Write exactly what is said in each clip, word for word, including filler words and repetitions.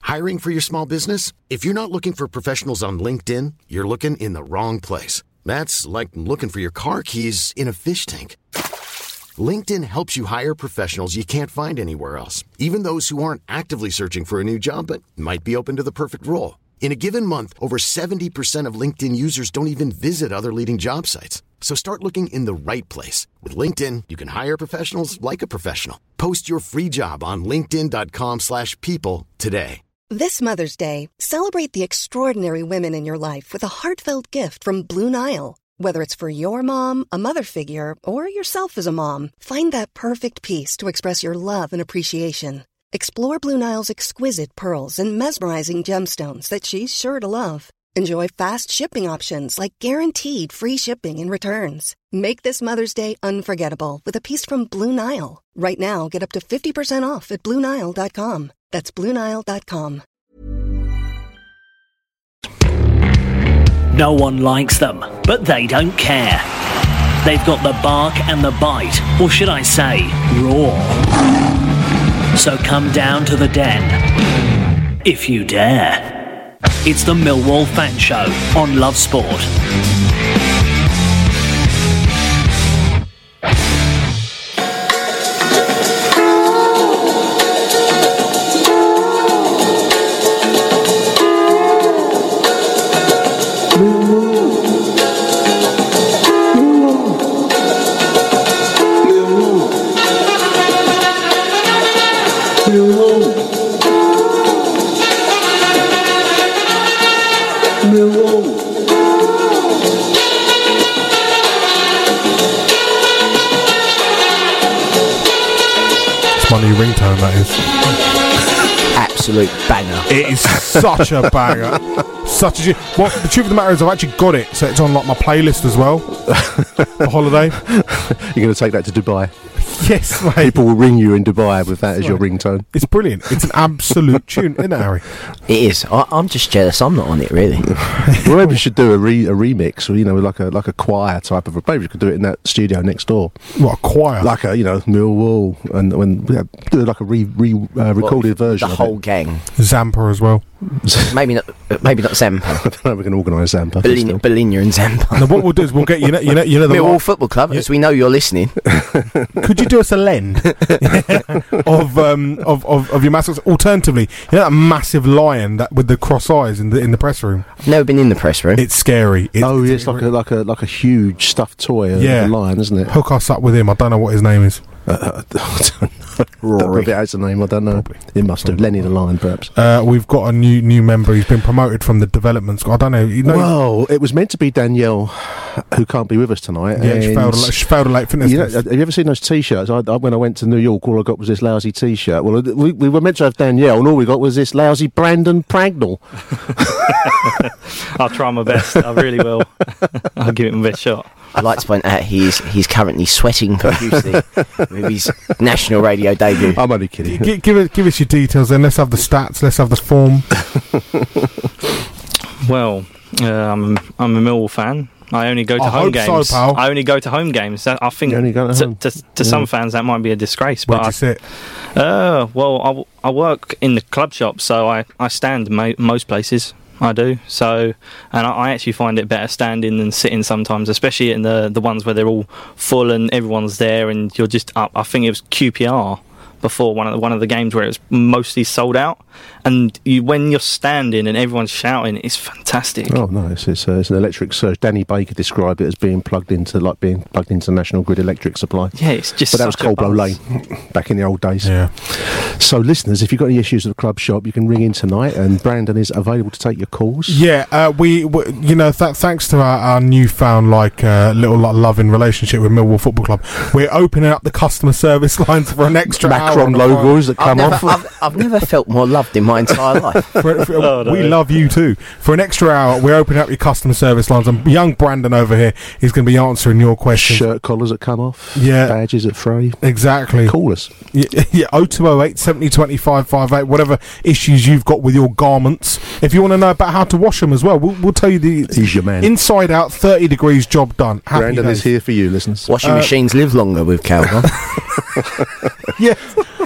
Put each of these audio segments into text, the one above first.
Hiring for your small business? If you're not looking for professionals on LinkedIn, you're looking in the wrong place. That's like looking for your car keys in a fish tank. LinkedIn helps you hire professionals you can't find anywhere else, even those who aren't actively searching for a new job but might be open to the perfect role. In a given month, over seventy percent of LinkedIn users don't even visit other leading job sites. So start looking in the right place. With LinkedIn, you can hire professionals like a professional. Post your free job on linkedin.com slash people today. This Mother's Day, celebrate the extraordinary women in your life with a heartfelt gift from Blue Nile. Whether it's for your mom, a mother figure, or yourself as a mom, find that perfect piece to express your love and appreciation. Explore Blue Nile's exquisite pearls and mesmerizing gemstones that she's sure to love. Enjoy fast shipping options like guaranteed free shipping and returns. Make this Mother's Day unforgettable with a piece from Blue Nile. Right now, get up to fifty percent off at blue nile dot com. That's blue nile dot com. No one likes them, but they don't care. They've got the bark and the bite, or should I say, raw. So come down to the den, if you dare. It's the Millwall Fan Show on Love Sport. My new ringtone, that is. Absolute banger. It is such a banger. Such a. Well, the truth of the matter is, I've actually got it, so it's on like my playlist as well. For holiday. You're going to take that to Dubai? Yes, mate. People will ring you in Dubai with that as your ringtone. It's brilliant. It's an absolute tune, isn't it, Harry? It is. I, I'm just jealous I'm not on it, really. Well, maybe we should do a, re, a remix, or you know, like a like a choir type of. Maybe we could do it in that studio next door. What, a choir? Like a, you know, Millwall, and when yeah, do like a re, re uh, recorded what, version. The of whole it. gang. Zampa as well. maybe not. Maybe not Zampa. I don't know. We can organise Zampa. Bolin- Bologna and Zampa. No, what we'll do is we'll get you know, you know, you know the Millwall Football Club, yeah. As we know you're listening. Could you do us a lend of, um, of of of your mascots? Alternatively, you know that massive lion that with the cross eyes in the in the press room. I've never been in the press room. It's scary. It's, oh, yeah, it's like a like a like a huge stuffed toy of yeah. a lion, isn't it? Hook us up with him. I don't know what his name is. Uh, I don't know. Rory. If it has a name, I don't know. Probably. It must have. Lenny the Lion, perhaps. Uh, we've got a new new member. He's been promoted from the development squad. I don't know. You know well, it was meant to be Danielle, who can't be with us tonight. Yeah, she failed, a, she failed a late fitness you know, test. Have you ever seen those T-shirts? I, I, when I went to New York, all I got was this lousy T-shirt. Well, we, we were meant to have Danielle, and all we got was this lousy Brandon Pragnell. I'll try my best. I really will. I'll give it my best shot. I'd like to point out he's he's currently sweating profusely with his national radio debut. I'm only kidding. G- give, it, give us your details then. Let's have the stats. Let's have the form. Well, uh, I'm, I'm a Millwall fan. I only go to I home hope games. So, pal. I only go to home games. I think you only go to, to, home. to, to yeah. some fans that might be a disgrace. Where'd but you I, sit? Uh, well, I, I work in the club shop, so I, I stand mo- most places. I do. So, and I, I actually find it better standing than sitting sometimes, especially in the the ones where they're all full and everyone's there and you're just up. I think it was Q P R before one of the, one of the games where it was mostly sold out, and you, when you're standing and everyone's shouting, it's fantastic. Oh, nice! It's, uh, it's an electric surge. Danny Baker described it as being plugged into like being plugged into National Grid electric supply. Yeah, it's just. But that was Coldblow Lane back in the old days. Yeah. So, listeners, if you've got any issues with the club shop, you can ring in tonight, and Brandon is available to take your calls. Yeah, uh, we, we, you know, th- thanks to our, our newfound like uh, little like, loving relationship with Millwall Football Club, we're opening up the customer service lines for an extra Macron hour logos that come I've never, off. I've, I've never felt more loved in my entire life. For, for, oh, no. We love you too. For an extra hour, we're opening up your customer service lines, and young Brandon over here is going to be answering your questions. Shirt collars that come off. Yeah. Badges that fray. Exactly. Call us. Yeah, yeah, oh two oh eight, seven oh two five five eight, whatever issues you've got with your garments. If you want to know about how to wash them as well, we'll, we'll tell you the He's your man. inside out, thirty degrees job done. Happy Brandon days. is here for you, listeners. Washing Uh, machines live longer with Calvin. Yeah.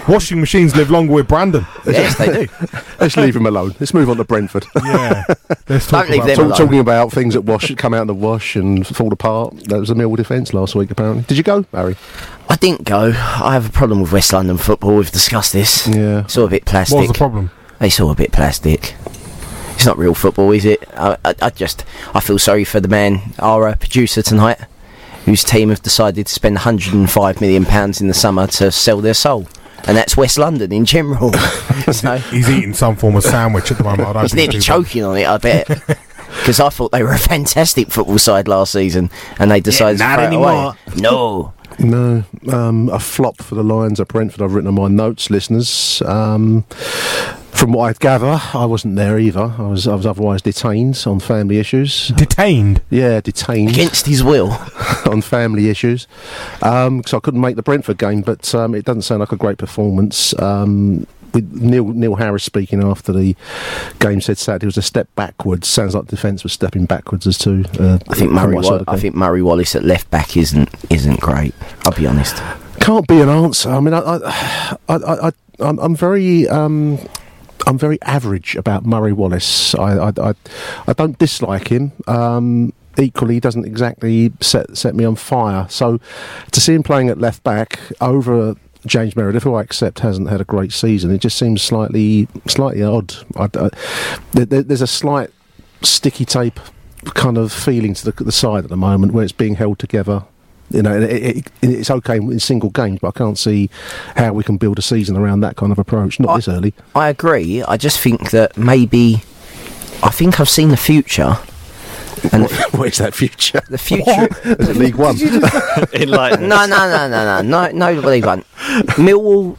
washing machines live longer with Brandon. Yes, they do. Let's leave him alone. Let's move on to Brentford. Yeah. Let's talk Don't leave about them Talk, alone. talking about things that wash, come out in the wash and fall apart. That was a Millwall defence last week, apparently. Did you go, Barry? I didn't go. I have a problem with West London football. We've discussed this. Yeah. It's all a bit plastic. What was the problem? It's all a bit plastic. It's not real football, is it? I, I, I just, I feel sorry for the man, our uh, producer tonight, whose team have decided to spend one hundred and five million pounds in the summer to sell their soul. And that's West London in general. So, He's eating some form of sandwich at the moment. I don't he's think nearly it's choking on it, I bet. Because I thought they were a fantastic football side last season, and they decided Yeah, not to throw it anymore. away. No. No, um, a flop for the Lions at Brentford. I've written on my notes, listeners. Um, from what I gather, I wasn't there either. I was, I was otherwise detained on family issues. Detained. Yeah, detained Against his will. on family issues. Um, so I couldn't make the Brentford game, but um, it doesn't sound like a great performance. Um, with Neil Neil Harris speaking after the game said Saturday was a step backwards. Sounds like the defence was stepping backwards as to. Uh, I think from Murray. what I saw Wall- the I game. think Murray Wallace at left back isn't isn't great. I'll be honest. Can't be an answer. I mean, I, I, I, I, I'm, I'm very, um, I'm very average about Murray Wallace. I, I, I, I don't dislike him. Um, equally, he doesn't exactly set set me on fire. So, to see him playing at left back over James Meredith, who I accept hasn't had a great season, it just seems slightly, slightly odd. I, I, there, there's a slight sticky tape kind of feeling to the, the side at the moment where it's being held together. You know, it, it, it's okay in single games, but I can't see how we can build a season around that kind of approach. Not I- this early. I agree. I just think that maybe I think I've seen the future, and What, what is that future? the future. Is it League One? Enlighten No, us. no, no, no, no, no, no. Believe one. Millwall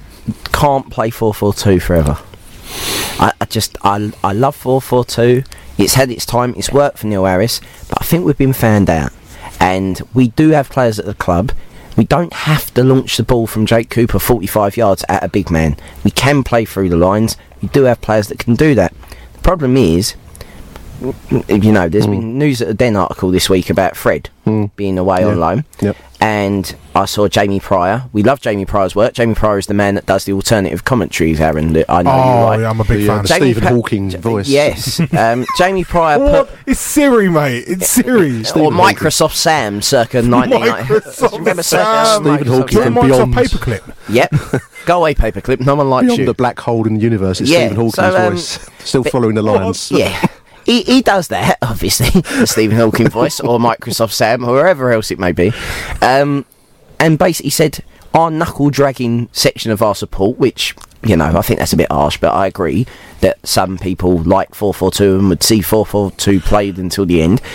can't play four four two forever. I, I just, I, I love four four two. It's had its time. It's worked for Neil Harris, but I think we've been found out. And we do have players at the club. We don't have to launch the ball from Jake Cooper forty-five yards at a big man. We can play through the lines. We do have players that can do that. The problem is, you know, there's Mm. been news at the Den article this week about Fred Mm. being away Yeah. on loan. Yep. And I saw Jamie Pryor. We love Jamie Pryor's work. Jamie Pryor is the man that does the alternative commentaries, Aaron, that I know you Oh, like. yeah, I'm a big The, fan uh, of Jamie Stephen Pa- Hawking J- voice. Yes. um, Jamie Pryor What? put... It's Siri, mate. It's Siri. Or Stephen Microsoft Sam, circa nineteen ninety. Microsoft Remember Sam. circa Stephen Microsoft Hawking Do you Sam? from want Microsoft Beyond. Paperclip? Yep. Go away, paperclip. No one likes Beyond you. the black hole in the universe, it's Yeah, Stephen Hawking's so, um, voice. Still but- following the lines. Yeah. He, he does that, obviously, the Stephen Hawking voice, or Microsoft Sam, or wherever else it may be. Um, and basically said, our knuckle-dragging section of our support, which, you know, I think that's a bit harsh, but I agree that some people like four four two and would see four four two played until the end,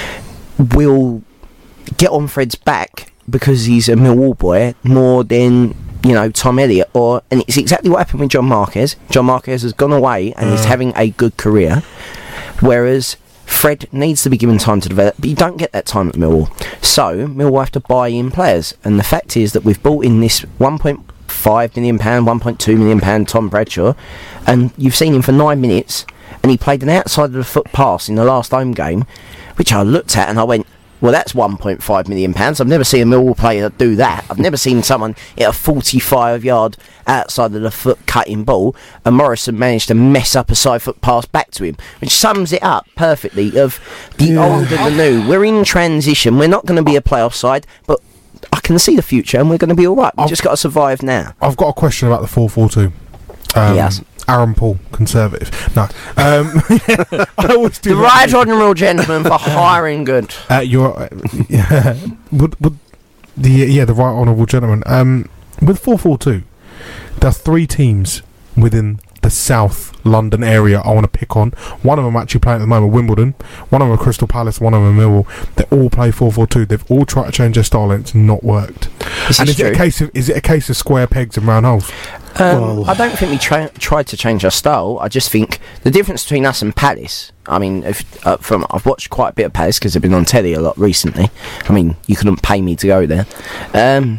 will get on Fred's back because he's a Millwall boy more than, you know, Tom Elliott. Or, and it's exactly what happened with John Marquez. John Marquez has gone away and is having a good career, whereas Fred needs to be given time to develop, but you don't get that time at Millwall. So Millwall have to buy in players, and the fact is that we've bought in this one point five million pound, one point two million pound Tom Bradshaw, and you've seen him for nine minutes, and he played an outside of the foot pass in the last home game, which I looked at and I went, well, that's one point five million pounds. I've never seen a Millwall player do that. I've never seen someone hit a forty-five yard outside of the foot cutting ball, and Morrison managed to mess up a side foot pass back to him, which sums it up perfectly of the Yeah. old and the new. We're in transition. We're not going to be a playoff side, but I can see the future, and we're going to be all right. We've I've- just got to survive now. I've got a question about the four four two. Um, Yes. Aaron Paul, Conservative. No. Um, I always do The that. right honourable gentleman for hiring good. Uh, you're, uh, yeah, would, would the yeah the right honourable gentleman. Um, with four four two, there are three teams within the South London area I want to pick on. One of them actually playing at the moment, Wimbledon. One of them Crystal Palace. One of them Millwall. They all play four four two. They've all tried to change their style and it's not worked. This and is is it a true. case of is it a case of square pegs and round holes? Um, Well- I don't think we tra- tried to change our style. I just think the difference between us and Palace. I mean, if, uh, from I've watched quite a bit of Palace because they've been on telly a lot recently. I mean, you couldn't pay me to go there. Um,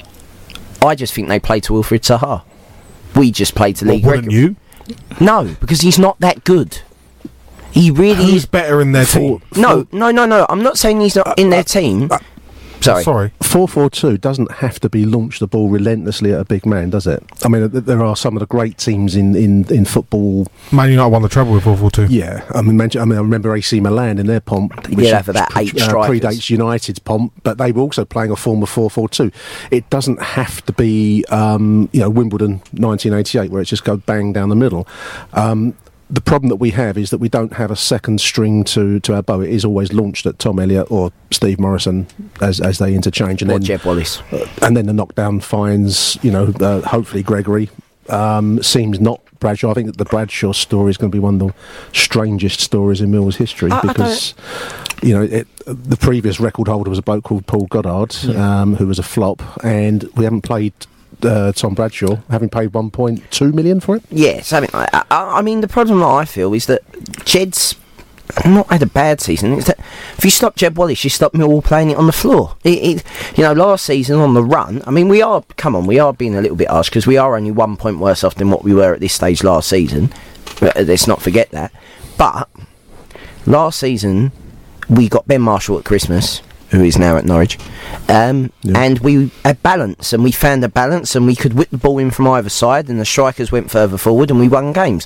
I just think they play to Wilfried Zaha. We just play to Well, Lee wouldn't Gregory. you? No, because he's not that good. He really Who's is. better in their team? No, no, no, no. I'm not saying he's not in their team. Sorry. Sorry. four four two doesn't have to be launch the ball relentlessly at a big man, does it? I mean, th- there are some of the great teams in, in, in football. Man United won the treble with four four two. Yeah, I mean, I mean, I remember A C Milan in their pomp. Which yeah, have about eight uh, strikers. Predates United's pomp, but they were also playing a form of four four two. It doesn't have to be, um, you know, Wimbledon nineteen eighty-eight, where it just goes bang down the middle. Um, The problem that we have is that we don't have a second string to, to our bow. It is always launched at Tom Elliott or Steve Morrison as as they interchange, and or then Jeb Wallace, uh, and then the knockdown finds, you know, uh, hopefully Gregory. Um, seems not Bradshaw. I think that the Bradshaw story is going to be one of the strangest stories in Millwall's history I, because, I you know, it, the previous record holder was a bloke called Paul Goddard, yeah. um, who was a flop, and we haven't played. Uh, Tom Bradshaw, having paid one point two million for it. Yeah, something like that. I, I mean, the problem that I feel is that Jed's not had a bad season. It's that if you stop Jeb Wallace, you stop Millwall playing it on the floor. It, it, you know, last season on the run, I mean, we are, come on, we are being a little bit harsh because we are only one point worse off than what we were at this stage last season. But let's not forget that. But last season, we got Ben Marshall at Christmas, who is now at Norwich, um, yeah. and we had balance, and we found a balance, and we could whip the ball in from either side, and the strikers went further forward, and we won games.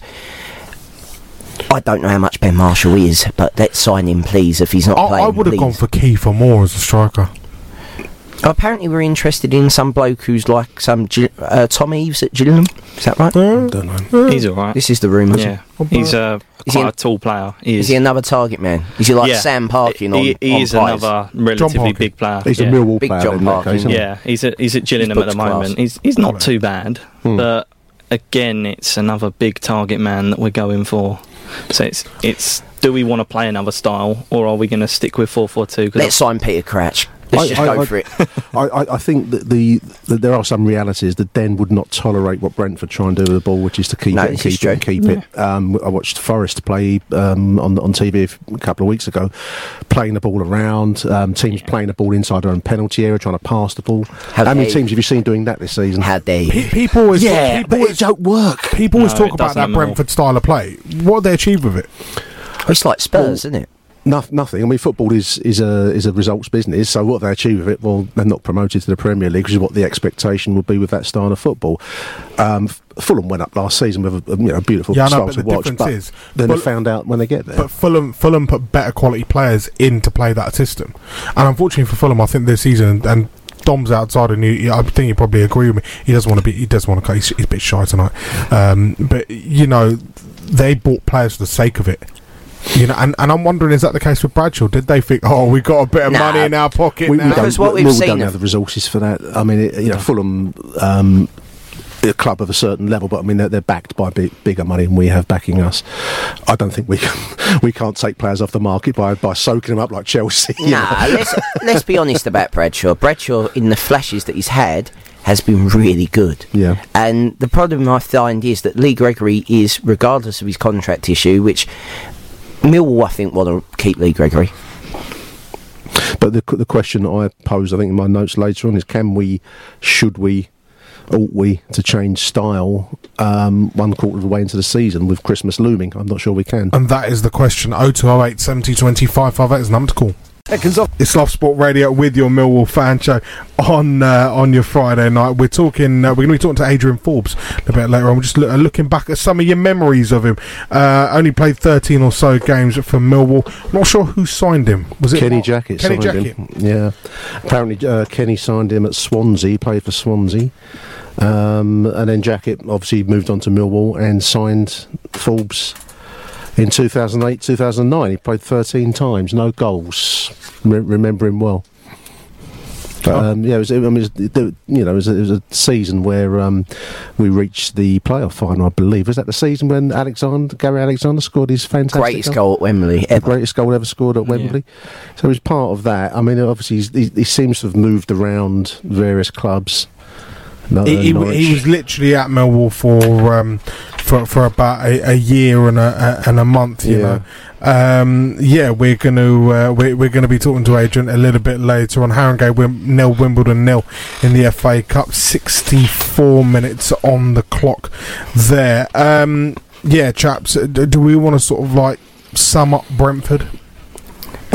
I don't know how much Ben Marshall is, but let's sign him, please, if he's not I, playing. I would have please. gone for Kiefer Moore as a striker. Apparently we're interested in some bloke who's like some G- uh, Tom Eves at Gillingham. Is that right? I don't know. He's alright. This is the rumour. Yeah. He's uh, Is quite he an- a tall player. He Is is. he another target man? Is he like Yeah. Sam Parkin he, on he on is pies? another relatively Parkin. big player. He's yeah. a Millwall Big player John in that Parkin, case, isn't he? Yeah, he's at he's at Gillingham He's at the booked moment. class. He's he's not too bad, Hmm. but again, it's another big target man that we're going for. So it's it's do we want to play another style, or are we going to stick with four four two? Let's sign Peter Crouch. Let's I- just I- go I- for it. I, I, I think that the that there are some realities that Den would not tolerate what Brentford try and do with the ball, which is to keep No, it, and this is keep it, and keep it. Um, I watched Forest play um, on on T V a f- a couple of weeks ago, playing the ball around. Um, teams playing the ball inside their own penalty area, trying to pass the ball. How How, many dare teams have you seen doing that this season? How dare you? Pe- people always, yeah, people but always, it don't work. people always No, talk it about doesn't that at all. Brentford style of play. What have they achieved with it? It's like Spurs, isn't it? No, nothing. I mean, football is, is a is a results business. So what they achieve with it, well, they're not promoted to the Premier League, which is what the expectation would be with that style of football. Um, Fulham went up last season with a, a you know beautiful Yeah, I know, style but to the watch, difference but is- then Ful- they found out when they get there. But Fulham, Fulham put better quality players in to play that system, and unfortunately for Fulham, I think this season and. Dom's outside, and you, I think you probably agree with me. He doesn't want to be. He doesn't want to. He's, he's a bit shy tonight. Um, but you know, they bought players for the sake of it. You know, and, and I'm wondering, is that the case with Bradshaw? Did they think, oh, we got a bit of Nah. money in our pocket we, now? we Because don't, what we've Millwall seen don't of- have the resources for that. I mean, it, you know, Fulham, um, a club of a certain level, but I mean, they're, they're backed by big, bigger money than we have backing us. I don't think we can, we can't take players off the market by, by soaking them up like Chelsea. you know. Nah, let's let's be honest about Bradshaw. Bradshaw, in the flashes that he's had, has been really good. Yeah. And the problem I find is that Lee Gregory is, regardless of his contract issue, which Millwall, I think, want to keep Lee Gregory. But the the question I pose, I think, in my notes later on is: can we, should we, ought we to change style um, one quarter of the way into the season with Christmas looming? I'm not sure we can. And that is the question. oh two oh eight seventy twenty-five fifty-eight is the number to call. It's Love Sport Radio with your Millwall fan show on uh, on your Friday night. We're talking. Uh, we're going to be talking to Adrian Forbes a bit later on. We're just lo- uh, looking back at some of your memories of him. Uh, only played thirteen or so games for Millwall. Not sure who signed him. Was it Kenny Mark? Jackett Kenny signed Jackett. him. Yeah. Apparently, uh, Kenny signed him at Swansea. He played for Swansea. Um, and then Jackett obviously moved on to Millwall and signed Forbes in two thousand eight, two thousand nine. He played thirteen times, no goals. Re- remember him well. But, um, yeah, it was, I mean, it was, it- you know, it was, a, it was a season where um, we reached the playoff final, I believe. Was that the season when Alexander, Gary Alexander scored his fantastic Greatest goal? goal at Wembley The ever. greatest goal ever scored at Wembley. So he's part of that. I mean, obviously, he's, he, he seems to have moved around various clubs. No, He, he, Norwich. he was literally at Millwall for um, for for about a, a year and a, a and a month. You Yeah. know. Um, yeah, we're going to uh, we're, we're going to be talking to Adrian a little bit later on. Harringay Wim- nil, Wimbledon nil in the F A Cup. sixty-four minutes on the clock there. Um, yeah, chaps, do, do we want to sort of like sum up Brentford?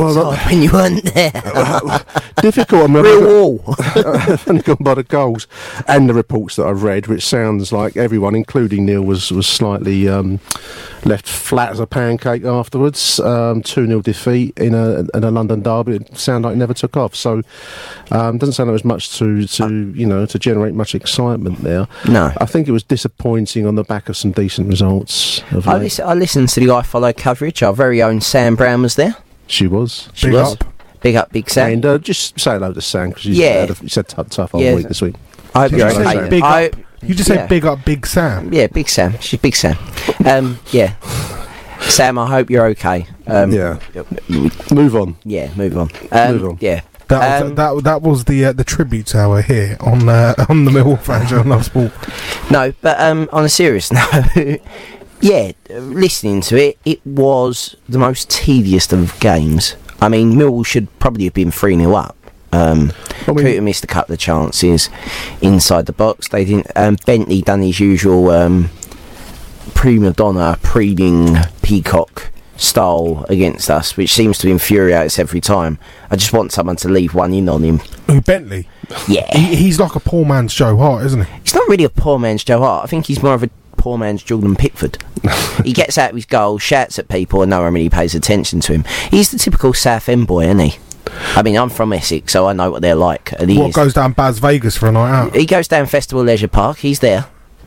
Well, Well, hard when you weren't there. difficult. I mean, Real I've wall. I've only gone by the goals and the reports that I've read, which sounds like everyone, including Neil, was was slightly um, left flat as a pancake afterwards. Um, two nil defeat in a in a London derby. It sounded like it never took off. So um, doesn't sound like there was much to to you know to generate much excitement there. No. I think it was disappointing on the back of some decent results. Of I, late. listen, I listened to the I Follow coverage. Our very own Sam Brown was there. She was. She Big was. up. Big up, Big Sam. And uh, just say hello to Sam because she's Yeah. had a, she's had a tough, tough old Yeah. week this week. I hope Did you're you say okay. big I, up? You just say yeah. big up, Big Sam. Yeah, Big Sam. She's Big Sam. Um, yeah. Sam, I hope you're okay. Um, Yeah. Move on. Yeah, move on. Um, Move on. Yeah. That Um, was, that that was the uh, the tribute hour here on uh, on the Millwall Fan Show on Love Sport. No, but um, on a serious note, yeah, listening to it, it was the most tedious of games. I mean, Millwall should probably have been three nil up. Um, I mean- Cooter missed a couple of chances inside the box. They didn't. Um, Bentley done his usual um, prima donna, preening peacock style against us, which seems to infuriate us every time. I just want someone to leave one in on him. Who, Bentley? Yeah, He, he's like a poor man's Joe Hart, isn't he? he's not really a poor man's Joe Hart. I think he's more of a poor man's Jordan Pickford. He gets out of his goal, shouts at people, and no one really pays attention to him. He's the typical Southend boy, isn't he? I mean, I'm from Essex, so I know what they're like. And he, What is- goes down Baz Vegas for a night out? he goes down Festival Leisure Park. He's there.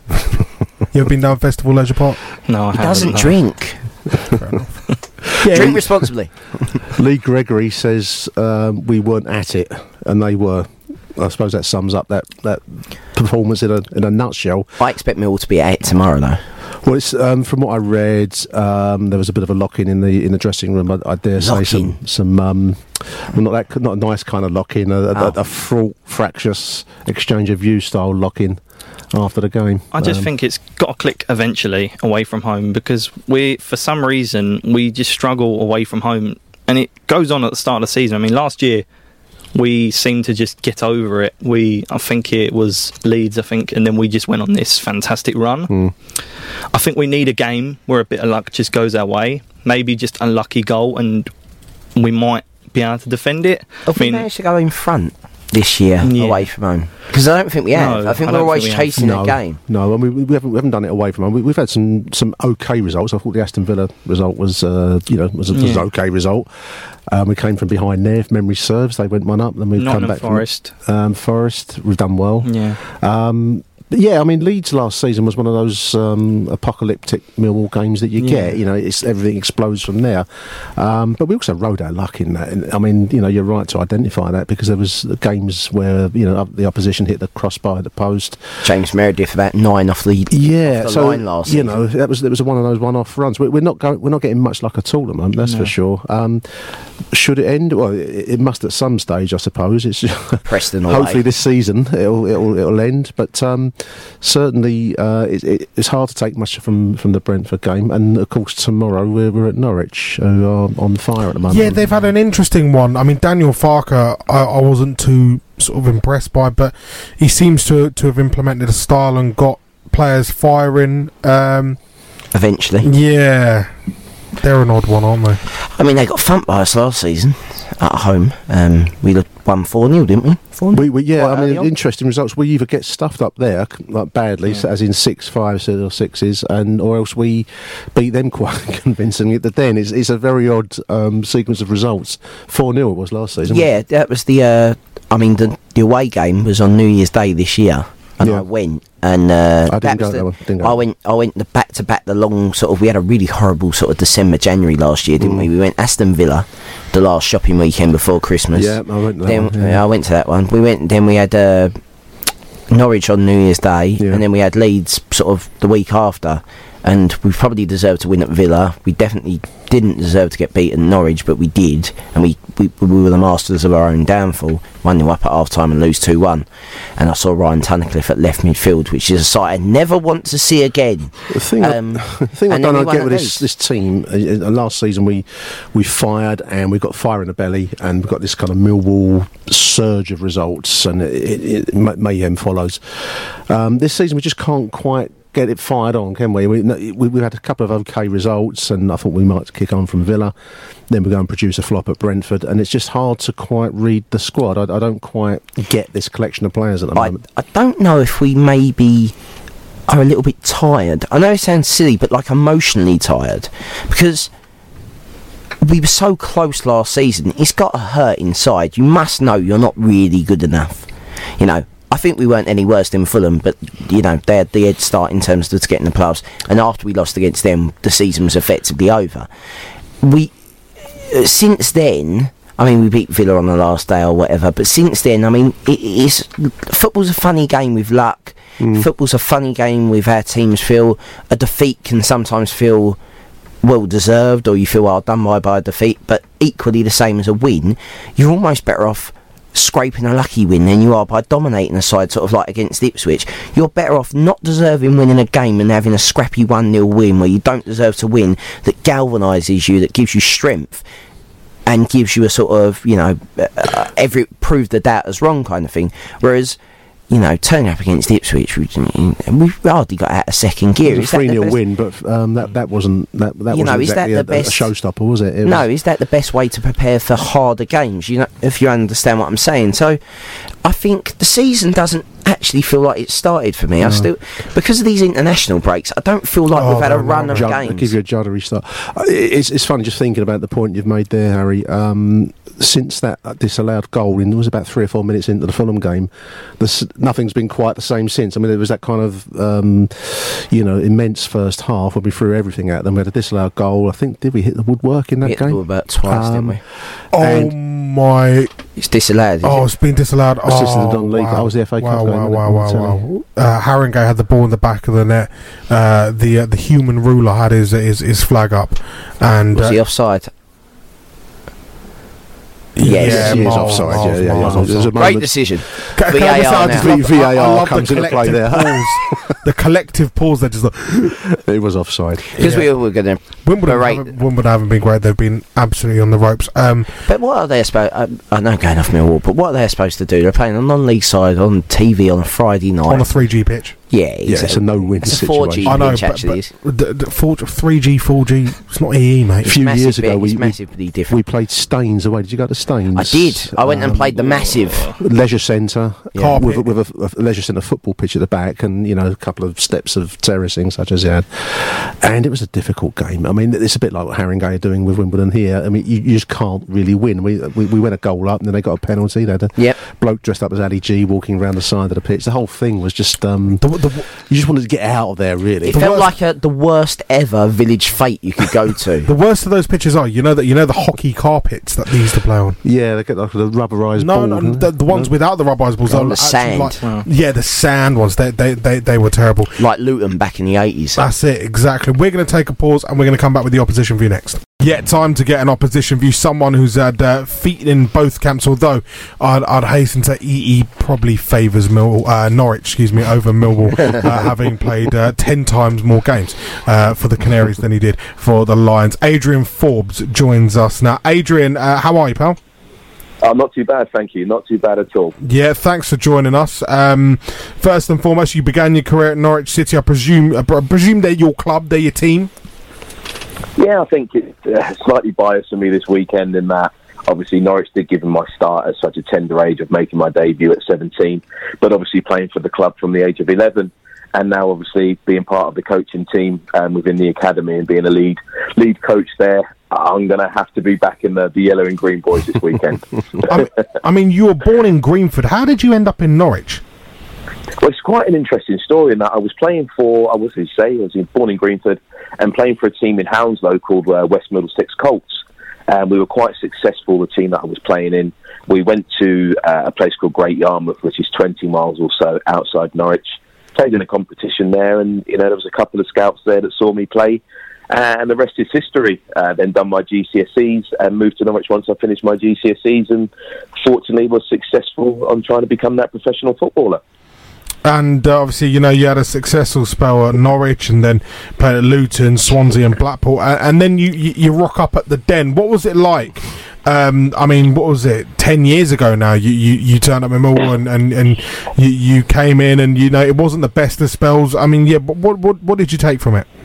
You ever been down Festival Leisure Park? No, I He haven't. doesn't no. drink. Fair enough. Yeah, Drink he- responsibly. Lee Gregory says um, we weren't at it, and they were. I suppose that sums up that, that performance in a in a nutshell. I expect Millwall to be at it tomorrow, though. Well, it's, um, from what I read, um, there was a bit of a lock-in in the in the dressing room. I, I dare say some Lock-in? some um, well, not that not a nice kind of lock-in, a, a, Oh. a fraught, fractious exchange of views style lock-in after the game. I just Um, think it's got to click eventually away from home because we, for some reason, we just struggle away from home, and it goes on at the start of the season. I mean, last year we seemed to just get over it. We, I think it was Leeds, I think, and then we just went on this fantastic run. Mm. I think we need a game where a bit of luck just goes our way. Maybe just a lucky goal, and we might be able to defend it. Have I we mean, managed to go in front this year Yeah. away from home? Because I don't think we have. No, I think I we're don't always think we have. chasing no, a game. No, I mean, we, we haven't we haven't done it away from home. We, we've had some, some okay results. I thought the Aston Villa result was uh, you know was, was Yeah. an okay result. Um, we came from behind there, if memory serves. They went one up, then we've come Nottingham back Forest. from um, Forest. We've done well. Yeah. Um, but yeah, I mean, Leeds last season was one of those um, apocalyptic Millwall games that you Yeah. get. You know, it's, everything explodes from there. Um, but we also rode our luck in that. And, I mean, you know, you're right to identify that because there was games where you know the opposition hit the crossbar at the post. James Meredith about nine off the Yeah, off the so line last you season. know that was that was one of those one-off runs. We- We're not going. We're not getting much luck at all at the moment. That's No. for sure. Um, should it end? Well, it, it must at some stage, I suppose. It's Preston away. hopefully this season it'll it'll, it'll end. But um, certainly uh, it, it, it's hard to take much from, from the Brentford game. And of course tomorrow we're, we're at Norwich, who are on fire at the moment. Yeah, they've had an interesting one. I mean, Daniel Farker, I, I wasn't too sort of impressed by, but he seems to to have implemented a style and got players firing. Um, Eventually. yeah, they're an odd one, aren't they? I mean, they got thumped by us last season at home. Um, we won four nil, didn't we? four nil? We, we, yeah, Quite I early mean, on. interesting results. We either get stuffed up there, c- like badly, Yeah. so as in six fives or sixes, and or else we beat them quite convincingly at the den. It's, it's a very odd um, sequence of results. four nil it was last season. Yeah, that was the. Uh, I mean, the, the away game was on New Year's Day this year, and Yeah. I went. And uh, I didn't that go was that the- one, didn't go. I went. I went the back to back. The long sort of. We had a really horrible sort of December, January last year, didn't Mm. we? We went Aston Villa, the last shopping weekend before Christmas. Yeah, I went to that Then one, yeah. I went to that one. We went. Then we had uh, Norwich on New Year's Day, Yeah. and then we had Leeds sort of the week after. And we probably deserved to win at Villa. We definitely didn't deserve to get beaten at Norwich, but we did. And we, we, we were the masters of our own downfall. one nil up at half time and lose two one. And I saw Ryan Tunnicliffe at left midfield, which is a sight I never want to see again. The thing, Um, I, the thing I and then don't we know won get with at this, Leeds. this team, uh, uh, last season we we fired and we got fire in the belly and we got this kind of Millwall surge of results and it, it, it, ma- mayhem follows. Um, this season we just can't quite get it fired on, can we? We, we? We've had a couple of okay results, and I thought we might kick on from Villa. Then we go and produce a flop at Brentford, and it's just hard to quite read the squad. I, I don't quite get this collection of players at the I, moment. I don't know if we maybe are a little bit tired. I know it sounds silly, but like emotionally tired, because we were so close last season. It's got to hurt inside. You must know you're not really good enough. You know, I think we weren't any worse than Fulham, but, you know, they had the head start in terms of getting the playoffs. And after we lost against them, the season was effectively over. We, uh, since then, I mean, we beat Villa on the last day or whatever, but since then, I mean, it is, football's a funny game with luck. Mm. Football's a funny game with how teams feel. A defeat can sometimes feel well deserved, or you feel well done by by a defeat, but equally the same as a win. You're almost better off scraping a lucky win than you are by dominating a side, sort of like against Ipswich. You're better off not deserving winning a game and having a scrappy one nil win where you don't deserve to win, that galvanises you, that gives you strength and gives you a sort of, you know, uh, every prove the doubt as wrong kind of thing. Whereas, you know, turning up against Ipswich, we, we've hardly got out of second gear. It was a three nil win, but um, that that wasn't that that you wasn't know, is exactly that the a, best, a showstopper, was it? it no, was, is that the best way to prepare for harder games? You know, if you understand what I'm saying. So, I think the season doesn't actually feel like it started for me. No. I still, because of these international breaks, I don't feel like oh, we've had no, a run no, of Jud- games. Give you a juddery start. It's it's funny just thinking about the point you've made there, Harry. Um, since that disallowed goal, in, it was about three or four minutes into the Fulham game, the, nothing's been quite the same since. I mean, there was that kind of, um, you know, immense first half where we threw everything at them. We had a disallowed goal. I think, did we hit the woodwork in that we hit game? The about twice, um, didn't we? Oh my! It's disallowed. Oh, it? it's been disallowed. It's just oh, the non-league. wow. I was the F A wow, Cup game. Wow, wow, wow, wow. Uh, Haringey had the ball in the back of the net. Uh, the uh, the human ruler had his his, his flag up, and was uh, he offside? Yes, yeah, he is offside. Miles, yeah, yeah, Miles, yeah. Miles. There's a Great decision. Can, V A R can I now. love, V A R I, I love comes the into play there. Pause, the collective pause that just like it was offside because yeah. we were going to Wimbledon. Haven't, Wimbledon haven't been great. They've been absolutely on the ropes. Um, but what are they supposed? I, I know going off Millwall, but what are they supposed to do? They're playing a non-league side on T V on a Friday night on a three G pitch. Yeah, exactly. Yeah, it's a no-win it's situation. A four G I know, pitch, but, actually. but the, the four, three G, four G, it's not E E, mate. A few years ago, bit, we, massively we, different. we played Staines away. Did you go to Staines? I did. I went um, and played the massive leisure centre yeah. with, with a, a leisure centre football pitch at the back, and you know a couple of steps of terracing such as you had. And it was a difficult game. I mean, it's a bit like what Haringey are doing with Wimbledon here. I mean, you, you just can't really win. We, we we went a goal up, and then they got a penalty. They had a yep. bloke dressed up as Ali G walking around the side of the pitch. The whole thing was just um, the, the, you just wanted to get out of there. Really, it the felt like a, the worst ever village fete you could go to. The worst of those pitches are, you know that you know the hockey carpets that they used to play on. Yeah, they get like the rubberised no, ball. No, no, the, the ones no? without the rubberised balls. On the sand. Like, oh. Yeah, the sand ones. They, they, they, they were terrible. Like Luton back in the eighties. That's it, exactly. We're going to take a pause and we're going to come back with the opposition view next. Yeah, time to get an opposition view. Someone who's had uh, feet in both camps, although I'd, I'd hasten to E E probably favours Mill, uh, Norwich, excuse me, over Millwall, uh, having played uh, ten times more games uh, for the Canaries than he did for the Lions. Adrian Forbes joins us now. Adrian, uh, how are you, pal? Uh, not too bad, thank you. Not too bad at all. Yeah, thanks for joining us. Um, first and foremost, you began your career at Norwich City. I presume, I presume they're your club, they're your team. Yeah, I think it's uh, slightly biased for me this weekend in that obviously Norwich did give me my start at such a tender age of making my debut at seventeen, but obviously playing for the club from the age of eleven, and now obviously being part of the coaching team um, within the academy and being a lead lead coach there. I'm going to have to be back in the, the yellow and green boys this weekend. I, mean, I mean, you were born in Greenford. How did you end up in Norwich? Well, it's quite an interesting story in that I was playing for, I was going to say, I was born in Greenford and playing for a team in Hounslow called uh, West Middlesex Colts. And we were quite successful, the team that I was playing in. We went to uh, a place called Great Yarmouth, which is twenty miles or so outside Norwich. Played in a competition there, and you know there was a couple of scouts there that saw me play. Uh, and the rest is history. Uh, then done my G C S Es and moved to Norwich once I finished my G C S Es, and fortunately was successful on trying to become that professional footballer. And uh, obviously, you know, you had a successful spell at Norwich and then played at Luton, Swansea and Blackpool. And, and then you, you, you rock up at the Den. What was it like Um, I mean, what was it? Ten years ago now. You, you, you turned up in Millwall and, and, and you, you came in, and you know it wasn't the best of spells. I mean, yeah. But what what what did you take from it?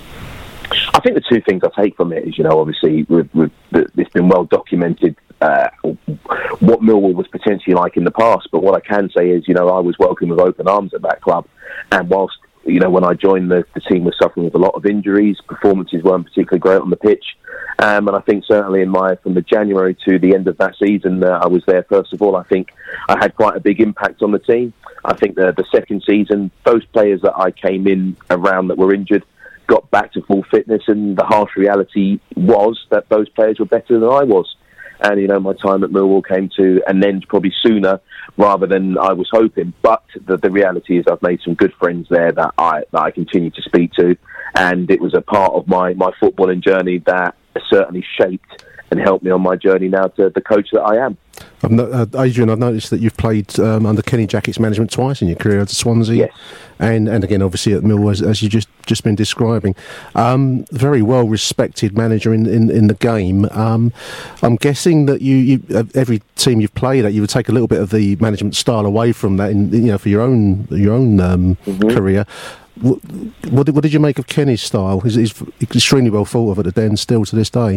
I think the two things I take from it is, you know, obviously with, with the, it's been well documented uh, what Millwall was potentially like in the past. But what I can say is, you know, I was welcomed with open arms at that club, and whilst you know, when I joined, the, the team was suffering with a lot of injuries. Performances weren't particularly great on the pitch. Um, and I think certainly in my, from the January to the end of that season, uh, I was there first of all. I think I had quite a big impact on the team. I think the, the second season, those players that I came in around that were injured got back to full fitness, and the harsh reality was that those players were better than I was. And, you know, my time at Millwall came to an end probably sooner rather than I was hoping. But the, the reality is I've made some good friends there that I that I continue to speak to. And it was a part of my, my footballing journey that certainly shaped and helped me on my journey now to the coach that I am. I've no, uh, Adrian, I've noticed that you've played um, under Kenny Jackett's management twice in your career at Swansea, yes. and and again obviously at Millwall, as, as you just just been describing. Um, very well respected manager in, in, in the game. Um, I'm guessing that you, you uh, every team you've played at, you would take a little bit of the management style away from that, in, you know, for your own your own um, mm-hmm. career. What, what, did, what did you make of Kenny's style? He's, he's extremely well thought of at the Den still to this day.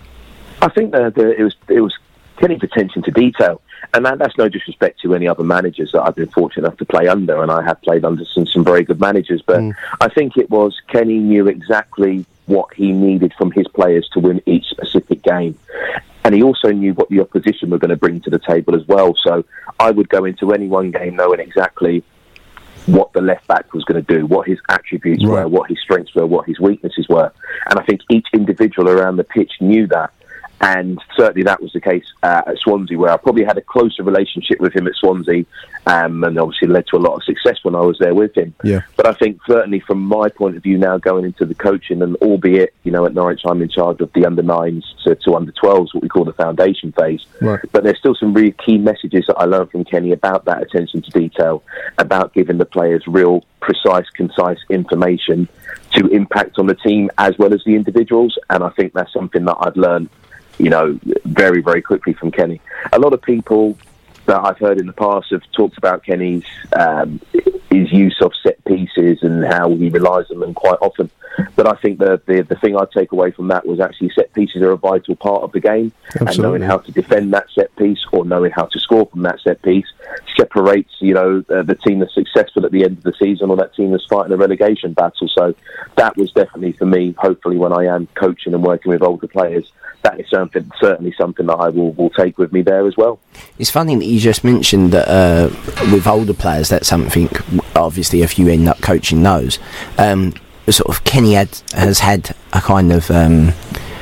I think that the, it was it was Kenny's attention to detail, and that, that's no disrespect to any other managers that I've been fortunate enough to play under, and I have played under some, some very good managers, but mm. I think it was Kenny knew exactly what he needed from his players to win each specific game, and he also knew what the opposition were going to bring to the table as well. So I would go into any one game knowing exactly what the left back was going to do, what his attributes right. were, what his strengths were, what his weaknesses were, and I think each individual around the pitch knew that. And certainly that was the case uh, at Swansea, where I probably had a closer relationship with him at Swansea, um, and obviously led to a lot of success when I was there with him. Yeah. But I think certainly from my point of view now, going into the coaching, and albeit, you know, at Norwich I'm in charge of the under nines to, to under twelves, what we call the foundation phase. Right. But there's still some really key messages that I learned from Kenny about that attention to detail, about giving the players real, precise, concise information to impact on the team as well as the individuals. And I think that's something that I've learned, you know, very, very quickly from Kenny. A lot of people that I've heard in the past have talked about Kenny's um, his use of set pieces and how he relies on them quite often. But I think the, the the thing I take away from that was actually set pieces are a vital part of the game. Absolutely. And knowing how to defend that set piece or knowing how to score from that set piece separates, you know, uh, the team that's successful at the end of the season or that team that's fighting a relegation battle. So that was definitely for me, hopefully when I am coaching and working with older players, that is something, certainly something that I will, will take with me there as well. It's funny that you just mentioned that uh, with older players, that's something, obviously, if you end up coaching those, um, sort of Kenny had, has had a kind of um,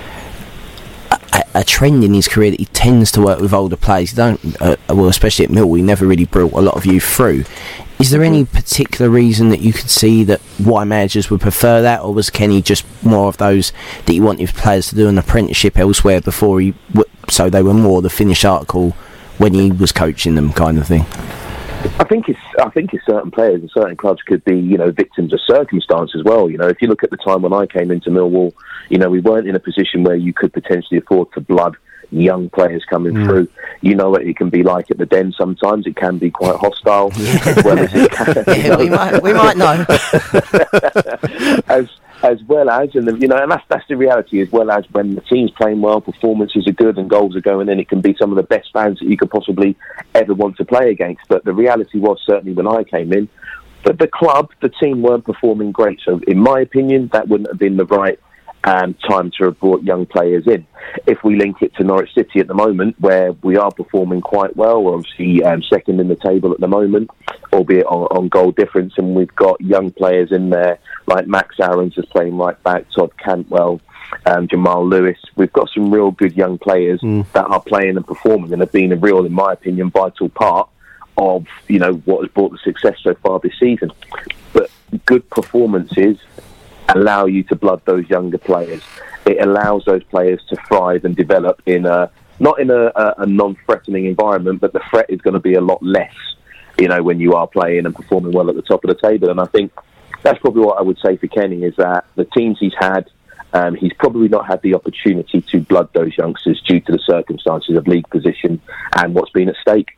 a, a trend in his career that he tends to work with older players. He don't, uh, well, especially at Millwall, he never really brought a lot of youth through. Is there any particular reason that you could see that why managers would prefer that, or was Kenny just more of those that he wanted players to do an apprenticeship elsewhere before he, w- so they were more the finished article when he was coaching them, kind of thing? I think it's. I think it's certain players and certain clubs could be, you know, victims of circumstance as well. You know, if you look at the time when I came into Millwall, you know, we weren't in a position where you could potentially afford to blood young players coming mm. through. You know what it can be like at the Den sometimes. It can be quite hostile. as well as it can, yeah, you know. we might we might know. as as well as, and the, you know, and that's that's the reality, as well as when the team's playing well, performances are good and goals are going in, it can be some of the best fans that you could possibly ever want to play against. But the reality was, certainly when I came in, that the club, the team weren't performing great. So in my opinion, that wouldn't have been the right Um, time to have brought young players in. If we link it to Norwich City at the moment, where we are performing quite well, we're obviously um, second in the table at the moment, albeit on, on goal difference, and we've got young players in there like Max Aarons is playing right back, Todd Cantwell, um, Jamal Lewis. We've got some real good young players mm. that are playing and performing and have been a real, in my opinion, vital part of, you know, what has brought the success so far this season. But good performances allow you to blood those younger players. It allows those players to thrive and develop in a, not in a, a, a non-threatening environment, but the threat is going to be a lot less, you know, when you are playing and performing well at the top of the table. And I think that's probably what I would say for Kenny, is that the teams he's had Um, he's probably not had the opportunity to blood those youngsters due to the circumstances of league position and what's been at stake.